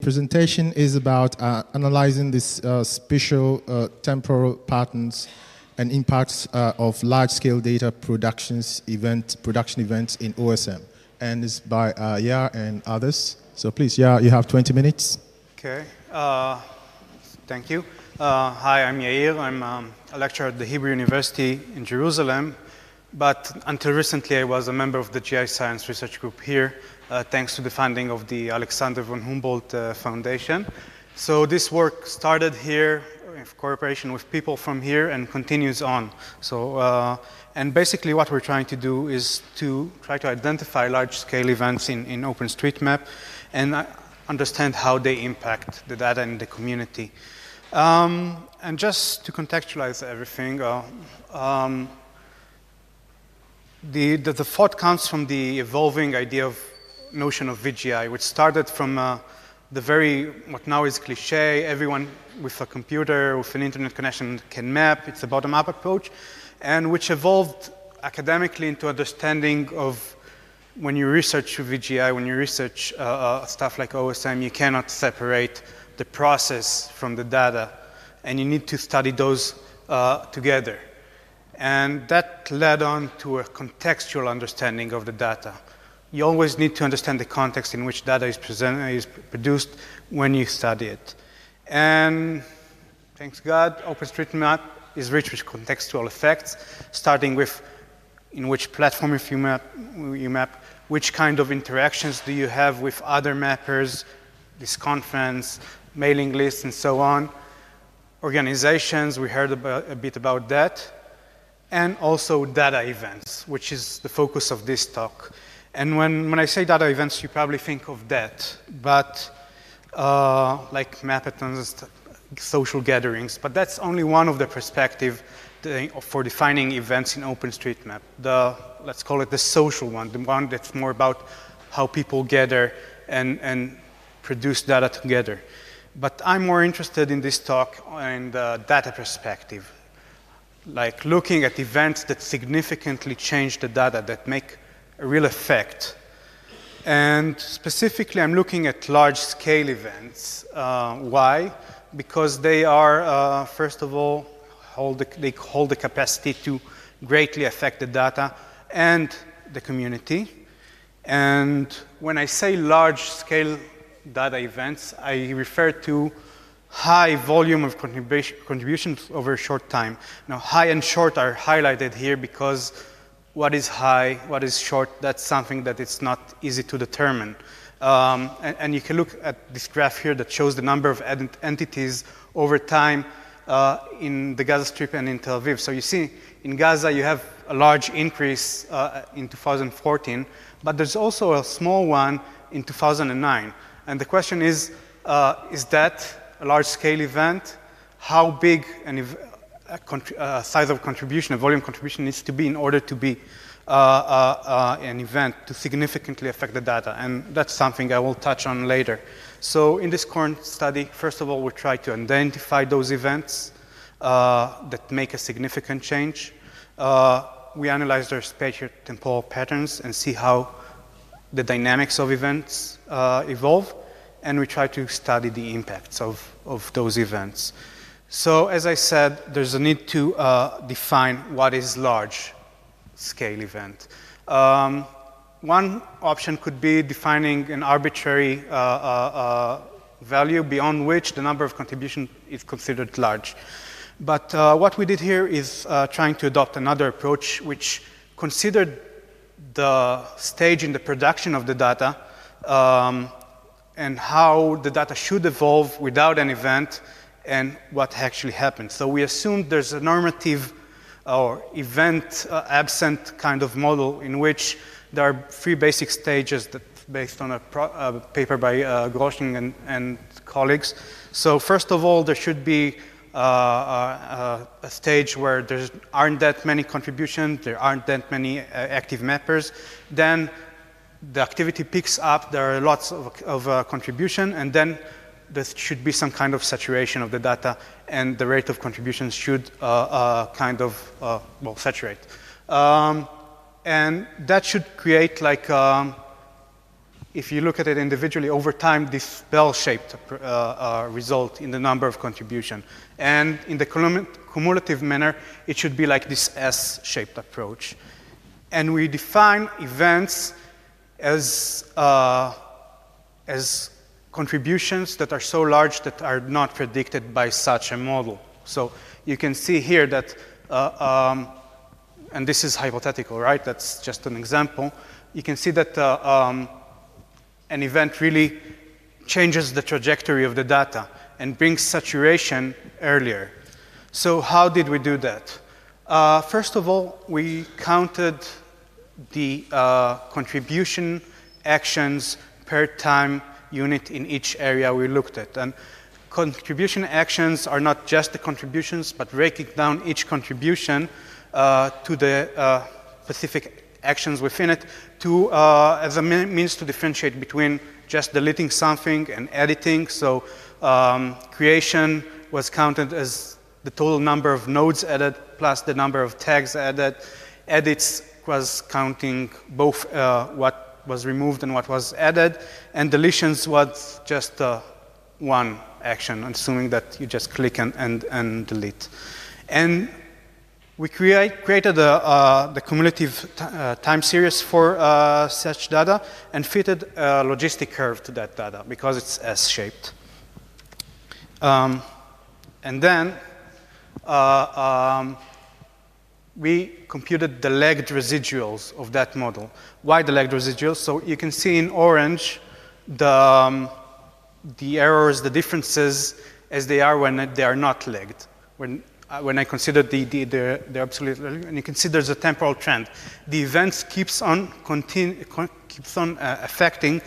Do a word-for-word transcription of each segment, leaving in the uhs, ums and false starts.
presentation is about uh, analyzing this uh, spatial uh, temporal patterns and impacts uh, of large-scale data productions event production events in O S M, and it's by uh, Yair and others. So please, Yair, you have twenty minutes. Okay. Uh, thank you. Uh, hi, I'm Yair. I'm um, a lecturer at the Hebrew University in Jerusalem, but until recently I was a member of the G I Science Research Group here, uh, thanks to the funding of the Alexander von Humboldt uh, Foundation. So this work started here in cooperation with people from here and continues on. So, uh, and basically what we're trying to do is to try to identify large-scale events in, in OpenStreetMap and uh, understand how they impact the data in the community. Um, and just to contextualize everything, uh, um, the, the, the thought comes from the evolving idea of notion of V G I, which started from uh, the very, what now is cliche, everyone with a computer, with an internet connection can map. It's a bottom-up approach, and which evolved academically into understanding of when you research V G I, when you research uh, uh, stuff like O S M, you cannot separate the process from the data, and you need to study those uh, together. And that led on to a contextual understanding of the data. You always need to understand the context in which data is, present, is produced when you study it. And thanks God, OpenStreetMap is rich with contextual effects, starting with in which platform if you map, you map, which kind of interactions do you have with other mappers, this conference, mailing lists, and so on. Organizations, we heard about, a bit about that. And also data events, which is the focus of this talk. And when, when I say data events, you probably think of that, but uh, like mapathons, social gatherings, but that's only one of the perspectives for defining events in OpenStreetMap. The, let's call it the social one, the one that's more about how people gather and, and produce data together. But I'm more interested in this talk in the data perspective, like looking at events that significantly change the data, that make a real effect. And specifically, I'm looking at large-scale events. Uh, why? Because they are, uh, first of all, hold the, they hold the capacity to greatly affect the data and the community. And when I say large-scale data events, I refer to high volume of contribution, contributions over a short time. Now, high and short are highlighted here because what is high, what is short, that's something that it's not easy to determine. Um, and, and you can look at this graph here that shows the number of ent entities over time uh, in the Gaza Strip and in Tel Aviv. So you see, in Gaza, you have a large increase uh, in two thousand fourteen, but there's also a small one in two thousand nine. And the question is, uh, is that a large-scale event? How big an ev a uh, size of contribution, a volume contribution needs to be in order to be uh, uh, uh, an event to significantly affect the data? And that's something I will touch on later. So in this current study, first of all, we try to identify those events uh, that make a significant change. Uh, we analyze their spatial temporal patterns and see how the dynamics of events uh, evolve. And we try to study the impacts of, of those events. So as I said, there's a need to uh, define what is large-scale event. Um, one option could be defining an arbitrary uh, uh, uh, value beyond which the number of contributions is considered large. But uh, what we did here is uh, trying to adopt another approach which considered the stage in the production of the data um, and how the data should evolve without an event and what actually happens. So we assumed there's a normative or event uh, absent kind of model in which there are three basic stages that based on a, pro a paper by uh, Groshing and, and colleagues. So first of all, there should be uh, uh, a stage where there aren't that many contributions, there aren't that many uh, active mappers. Then the activity picks up, there are lots of, of uh, contribution, and then there should be some kind of saturation of the data, and the rate of contributions should uh, uh, kind of, uh, well, saturate. Um, and that should create like um, if you look at it individually over time, this bell-shaped uh, uh, result in the number of contribution. And in the cumulative manner, it should be like this S-shaped approach. And we define events as, uh, as contributions that are so large that are not predicted by such a model. So you can see here that, uh, um, and this is hypothetical, right? That's just an example. You can see that uh, um, an event really changes the trajectory of the data and brings saturation earlier. So how did we do that? Uh, first of all, we counted the uh, contribution actions per time unit in each area we looked at. And contribution actions are not just the contributions, but breaking down each contribution uh, to the uh, specific actions within it to, uh, as a means to differentiate between just deleting something and editing. So um, creation was counted as the total number of nodes added plus the number of tags added. Edits was counting both uh, what was removed and what was added. And deletions was just uh, one action, assuming that you just click and, and, and delete. And we create, created a, uh, the cumulative t uh, time series for uh, such data and fitted a logistic curve to that data because it's S-shaped. Um, and then uh, um, we computed the lagged residuals of that model. Why the lagged residuals? So you can see in orange the, um, the errors, the differences as they are when they are not lagged. When, uh, when I consider the, the, the, the absolute value, and you can see there's a temporal trend. The events keeps on, continue, con keeps on uh, affecting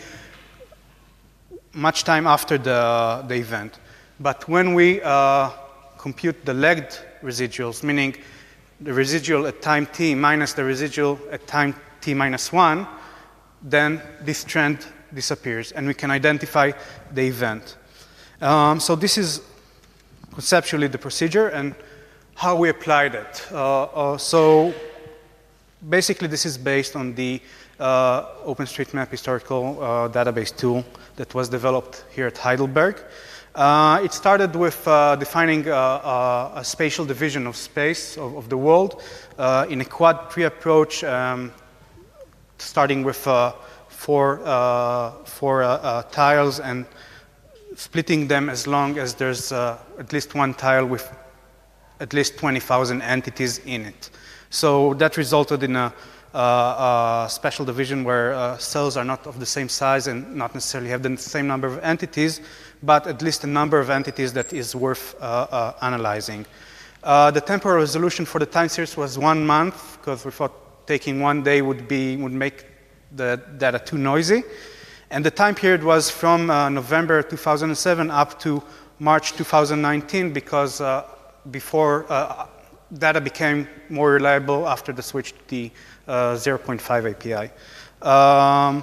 much time after the, the event. But when we uh, compute the lagged residuals, meaning the residual at time t minus the residual at time t minus one, then this trend disappears and we can identify the event. Um, so this is conceptually the procedure and how we applied it. Uh, uh, so basically this is based on the uh, OpenStreetMap historical uh, database tool that was developed here at Heidelberg. Uh, it started with uh, defining uh, uh, a spatial division of space of, of the world uh, in a quad tree approach, um, starting with uh, four, uh, four uh, uh, tiles and splitting them as long as there's uh, at least one tile with at least twenty thousand entities in it. So that resulted in a, uh, a special division where uh, cells are not of the same size and not necessarily have the same number of entities, but at least a number of entities that is worth uh, uh, analyzing. Uh, the temporal resolution for the time series was one month, because we thought taking one day would, be, would make the data too noisy. And the time period was from uh, November two thousand seven up to March two thousand nineteen, because uh, before uh, data became more reliable after the switch to the uh, zero point five A P I. Um,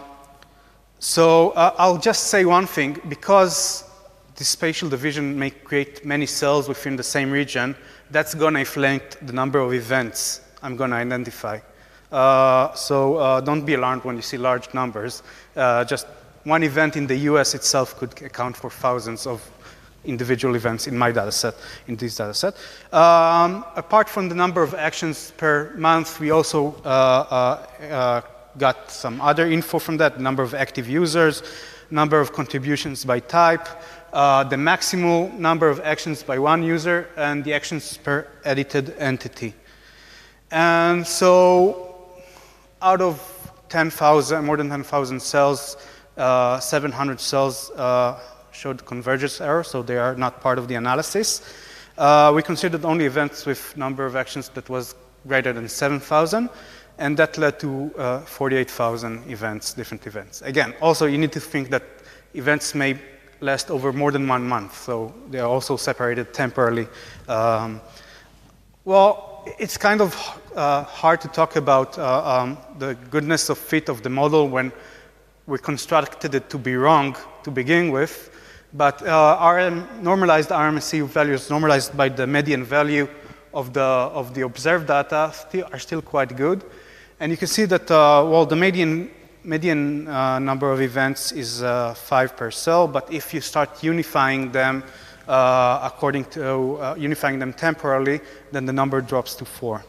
So uh, I'll just say one thing. Because the spatial division may create many cells within the same region, that's going to inflate the number of events I'm going to identify. Uh, so uh, don't be alarmed when you see large numbers. Uh, just one event in the U S itself could account for thousands of individual events in my data set, in this data set. Um, apart from the number of actions per month, we also uh, uh, uh, got some other info from that, number of active users, number of contributions by type, uh, the maximal number of actions by one user, and the actions per edited entity. And so out of ten thousand, more than ten thousand cells, uh, seven hundred cells uh, showed convergence error, so they are not part of the analysis. Uh, we considered only events with number of actions that was greater than seven thousand. And that led to uh, forty-eight thousand events, different events. Again, also you need to think that events may last over more than one month, so they are also separated temporarily. Um, well, it's kind of uh, hard to talk about uh, um, the goodness of fit of the model when we constructed it to be wrong to begin with. But uh, R M, normalized R M S E values normalized by the median value of the, of the observed data still, are still quite good. And you can see that, uh, well, the median median uh, number of events is uh, five per cell, but if you start unifying them uh, according to uh, unifying them temporally, then the number drops to four.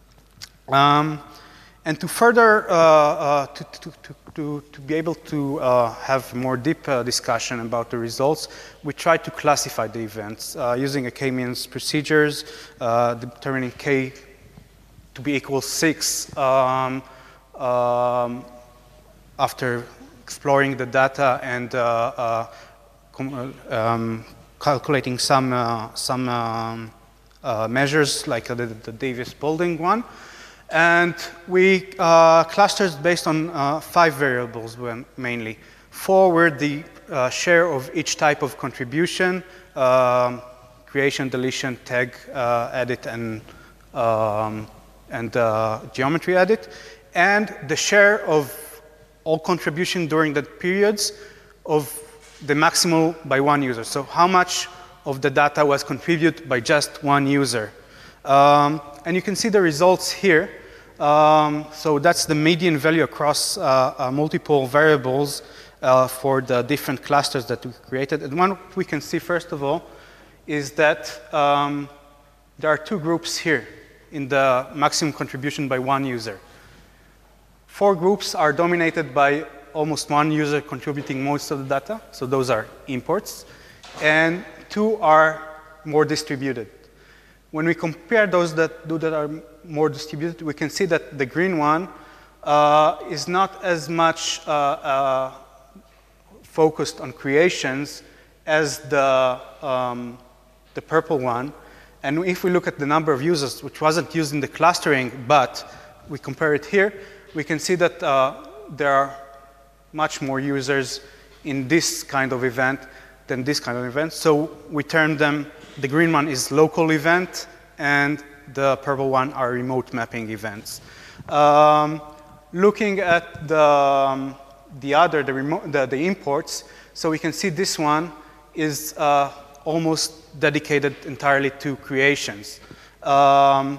Um, and to further, uh, uh, to, to, to, to, to be able to uh, have more deep uh, discussion about the results, we try to classify the events uh, using a k-means procedures, uh, determining k to be equal six um, um, after exploring the data and uh, uh, um, calculating some uh, some um, uh, measures like uh, the, the Davis-Boulding one. And we uh, clusters based on uh, five variables mainly. Four were the uh, share of each type of contribution, um, creation, deletion, tag, uh, edit, and, um, and uh, geometry edit, and the share of all contribution during the periods of the maximal by one user. So how much of the data was contributed by just one user. Um, and you can see the results here. Um, so that's the median value across uh, uh, multiple variables uh, for the different clusters that we created. And what we can see, first of all, is that um, there are two groups here in the maximum contribution by one user. Four groups are dominated by almost one user contributing most of the data, so those are imports, and two are more distributed. When we compare those that do that are more distributed, we can see that the green one uh, is not as much uh, uh, focused on creations as the, um, the purple one. And if we look at the number of users, which wasn't used in the clustering, but we compare it here, we can see that uh, there are much more users in this kind of event than this kind of event. So we term them, the green one is local event, and the purple one are remote mapping events. Um, looking at the, um, the other, the, remote, the, the imports, so we can see this one is uh, almost dedicated entirely to creations. Um,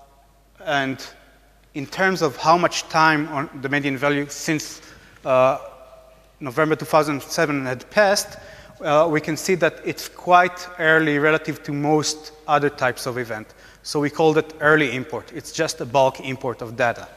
and in terms of how much time on the median value since uh, November two thousand seven had passed, uh, we can see that it's quite early relative to most other types of event. So we called it early import. It's just a bulk import of data.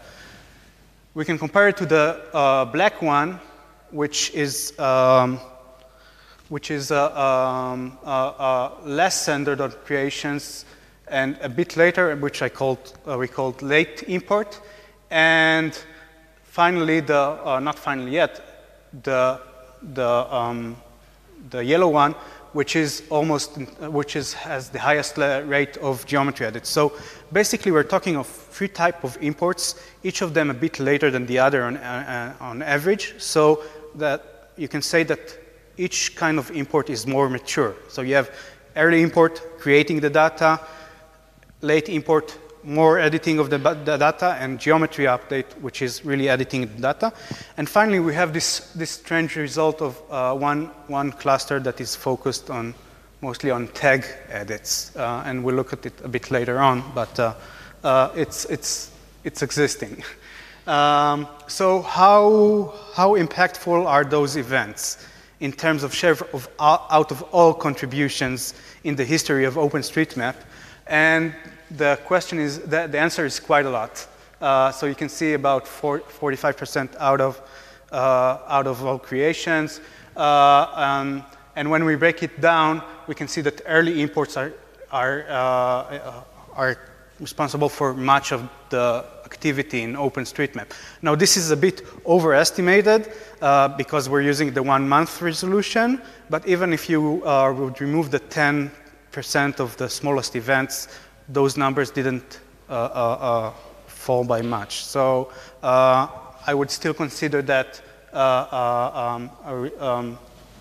We can compare it to the uh, black one, which is um, which is uh, um, uh, uh, less centered on creations, and a bit later, which I called uh, we called late import, and finally the uh, not finally yet the the um, the yellow one, which is almost, which is, has the highest rate of geometry edit. So basically we're talking of three types of imports, each of them a bit later than the other on, uh, on average, so that you can say that each kind of import is more mature. So you have early import, creating the data, late import, more editing of the, the data, and geometry update, which is really editing the data. And finally, we have this, this strange result of uh, one, one cluster that is focused on mostly on tag edits. Uh, and we'll look at it a bit later on, but uh, uh, it's, it's, it's existing. Um, so how, how impactful are those events in terms of share of out of all contributions in the history of OpenStreetMap? And the question is, that the answer is quite a lot. Uh, so you can see about forty-five percent out of, uh, out of all creations. Uh, um, and when we break it down, we can see that early imports are, are, uh, are responsible for much of the activity in OpenStreetMap. Now this is a bit overestimated uh, because we're using the one month resolution, but even if you uh, would remove the ten percent of the smallest events, those numbers didn't uh, uh, uh, fall by much. So uh, I would still consider that uh, uh, um, a um,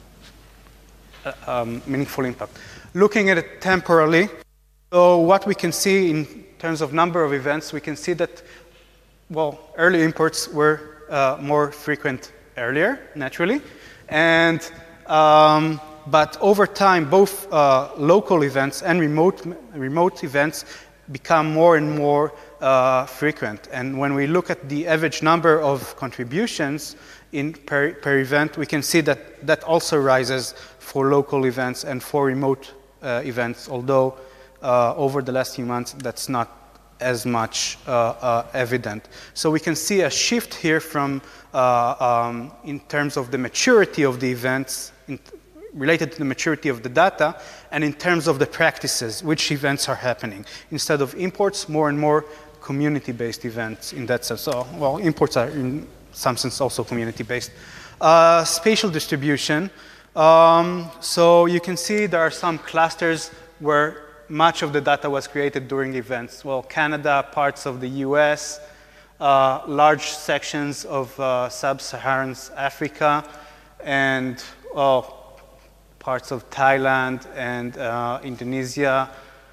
uh, um, meaningful impact. Looking at it temporally, so what we can see in terms of number of events, we can see that, well, early imports were uh, more frequent earlier, naturally, and um, but over time, both uh, local events and remote, remote events become more and more uh, frequent. And when we look at the average number of contributions in per, per event, we can see that that also rises for local events and for remote uh, events, although uh, over the last few months that's not as much uh, uh, evident. So we can see a shift here from uh, um, in terms of the maturity of the events in, related to the maturity of the data, and in terms of the practices, which events are happening. Instead of imports, more and more community-based events in that sense. So, well, imports are in some sense also community-based. Uh, spatial distribution. Um, so you can see there are some clusters where much of the data was created during events. Well, Canada, parts of the U S, uh, large sections of uh, sub-Saharan Africa, and well, parts of Thailand and uh, Indonesia.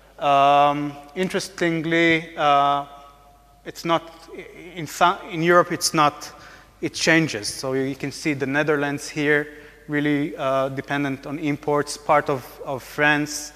Um, interestingly, uh, it's not, in, in Europe it's not, it changes. So you can see the Netherlands here, really uh, dependent on imports, part of, of France.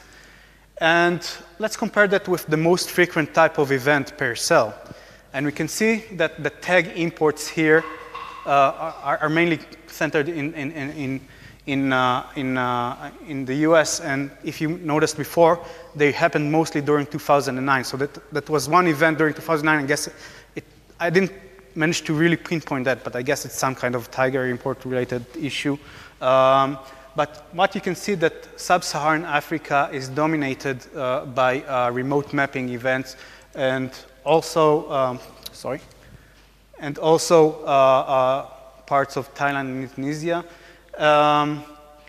And let's compare that with the most frequent type of event per cell. And we can see that the tag imports here uh, are, are mainly centered in, in, in, in, uh, in, uh, in the U S. And if you noticed before, they happened mostly during two thousand nine. So that, that was one event during two thousand nine. I guess it, I didn't manage to really pinpoint that, but I guess it's some kind of Tiger import related issue. Um, But what you can see that sub-Saharan Africa is dominated uh, by uh, remote mapping events, and also, um, sorry, and also uh, uh, parts of Thailand and Indonesia. Um,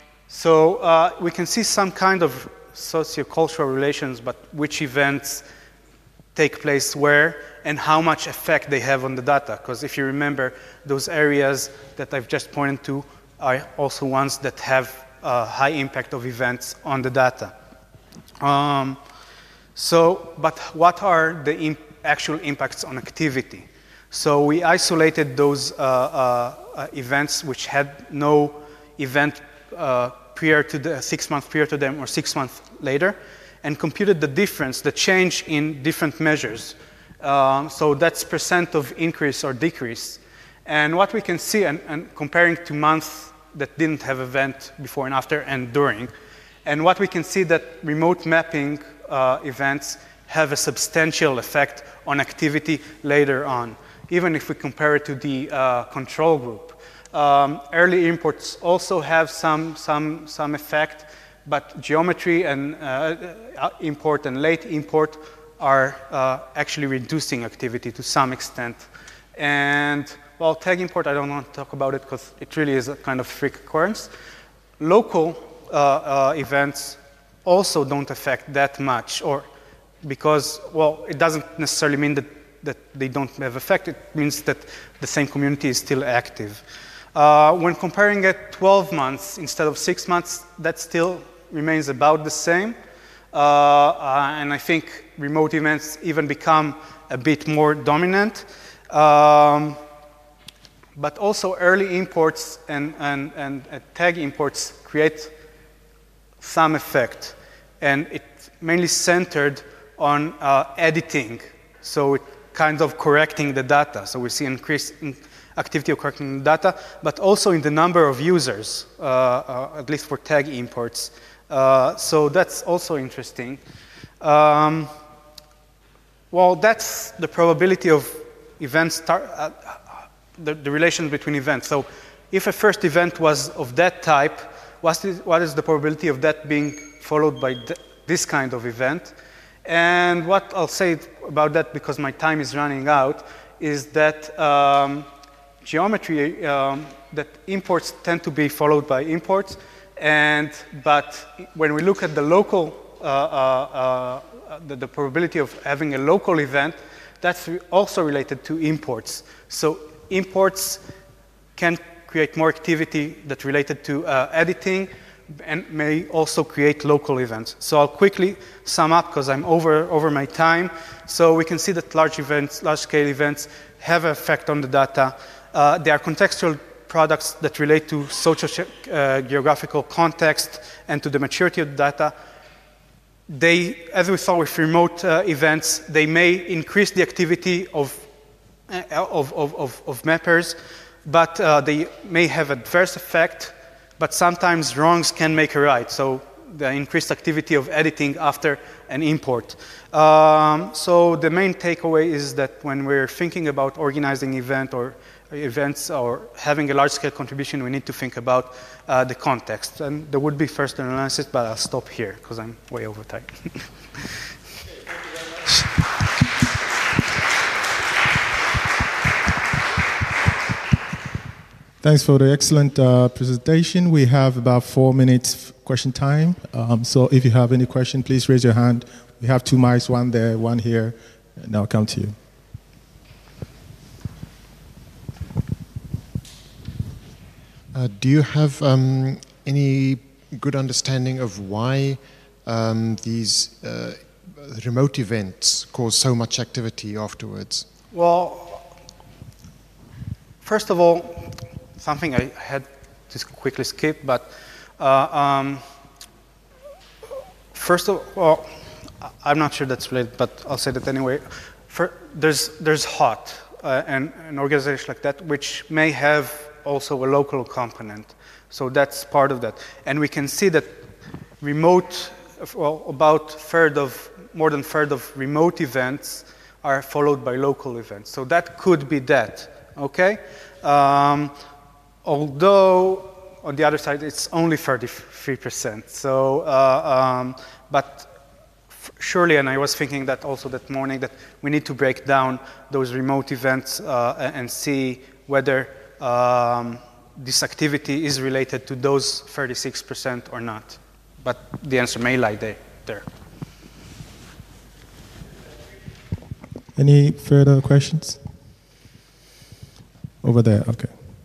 so uh, we can see some kind of sociocultural relations, but which events take place where and how much effect they have on the data. Because if you remember, those areas that I've just pointed to are also ones that have a high impact of events on the data. Um, so, but what are the imp actual impacts on activity? So we isolated those uh, uh, events which had no event uh, prior to the six months prior to them or six months later, and computed the difference, the change in different measures. Um, so that's percent of increase or decrease. And what we can see, and, and comparing to months that didn't have event before and after and during. And what we can see that remote mapping uh, events have a substantial effect on activity later on, even if we compare it to the uh, control group. Um, early imports also have some, some, some effect, but geometry and uh, import and late import are uh, actually reducing activity to some extent. And well, tag import, I don't want to talk about it because it really is a kind of freak occurrence. Local uh, uh, events also don't affect that much, or because, well, it doesn't necessarily mean that, that they don't have effect. It means that the same community is still active. Uh, when comparing it twelve months instead of six months, that still remains about the same. Uh, uh, and I think remote events even become a bit more dominant. Um, But also early imports and, and, and uh, tag imports create some effect. And it's mainly centered on uh, editing. So it kind of correcting the data. So we see increased in activity of correcting the data, but also in the number of users, uh, uh, at least for tag imports. Uh, so that's also interesting. Um, well, that's the probability of events start, uh, The, the relation between events. So if a first event was of that type, what's the, what is the probability of that being followed by th this kind of event? And what I'll say about that, because my time is running out, is that um, geometry, um, that imports tend to be followed by imports, and but when we look at the local, uh, uh, uh, the, the probability of having a local event, that's also related to imports. So imports can create more activity that's related to uh, editing and may also create local events. So I'll quickly sum up because I'm over, over my time. So we can see that large events, large-scale events have an effect on the data. Uh, they are contextual products that relate to social uh, geographical context and to the maturity of the data. they, as we saw with remote uh, events, they may increase the activity of, uh, of, of, of, of mappers, but uh, they may have adverse effect, but sometimes wrongs can make a right. So the increased activity of editing after an import. Um, so the main takeaway is that when we're thinking about organizing event or events or having a large-scale contribution, we need to think about uh, the context. And there would be first an analysis, but I'll stop here because I'm way over time. Thanks for the excellent uh, presentation. We have about four minutes question time. Um, so if you have any question, please raise your hand. We have two mics, one there, one here, and I'll come to you. Uh, do you have um, any good understanding of why um, these uh, remote events cause so much activity afterwards? Well, first of all, something I had to quickly skip, but uh, um, first of all, I'm not sure that's related, but I'll say that anyway. For, there's, there's HOT, uh, and an organization like that, which may have also a local component. So that's part of that. And we can see that remote, well, about third of, more than third of remote events are followed by local events. So that could be that, okay? Um, although, on the other side, it's only thirty-three percent. So, uh, um, but surely, and I was thinking that also that morning, that we need to break down those remote events uh, and see whether um, this activity is related to those thirty-six percent or not. But the answer may lie there. there. Any further questions? Over there, okay.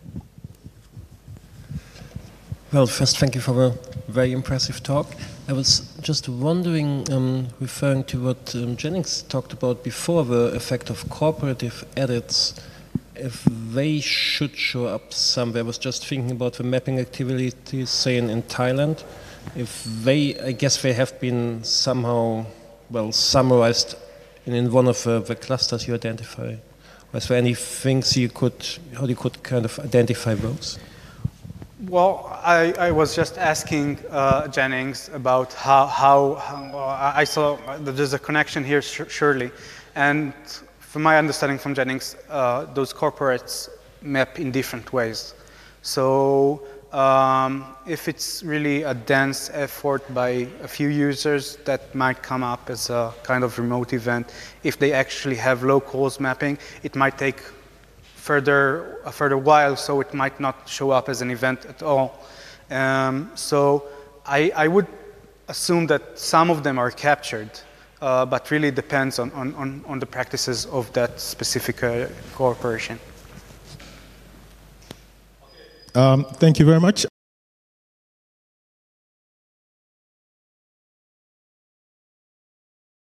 Well, first, thank you for a very impressive talk. I was just wondering, um, referring to what um, Jennings talked about before, the effect of cooperative edits, if they should show up somewhere. I was just thinking about the mapping activities, say in, in Thailand. If they, I guess they have been somehow, well, summarized in, in one of the, the clusters you identify. Was there any things you could, how you could kind of identify those? Well, I, I was just asking uh, Jennings about how, how, how I saw that there's a connection here, surely. And from my understanding from Jennings, uh, those corporates map in different ways. So um, if it's really a dense effort by a few users, that might come up as a kind of remote event. If they actually have locals mapping, it might take further a further while, so it might not show up as an event at all. Um, so I, I would assume that some of them are captured, uh, but really depends on, on, on the practices of that specific uh, corporation. Um, thank you very much.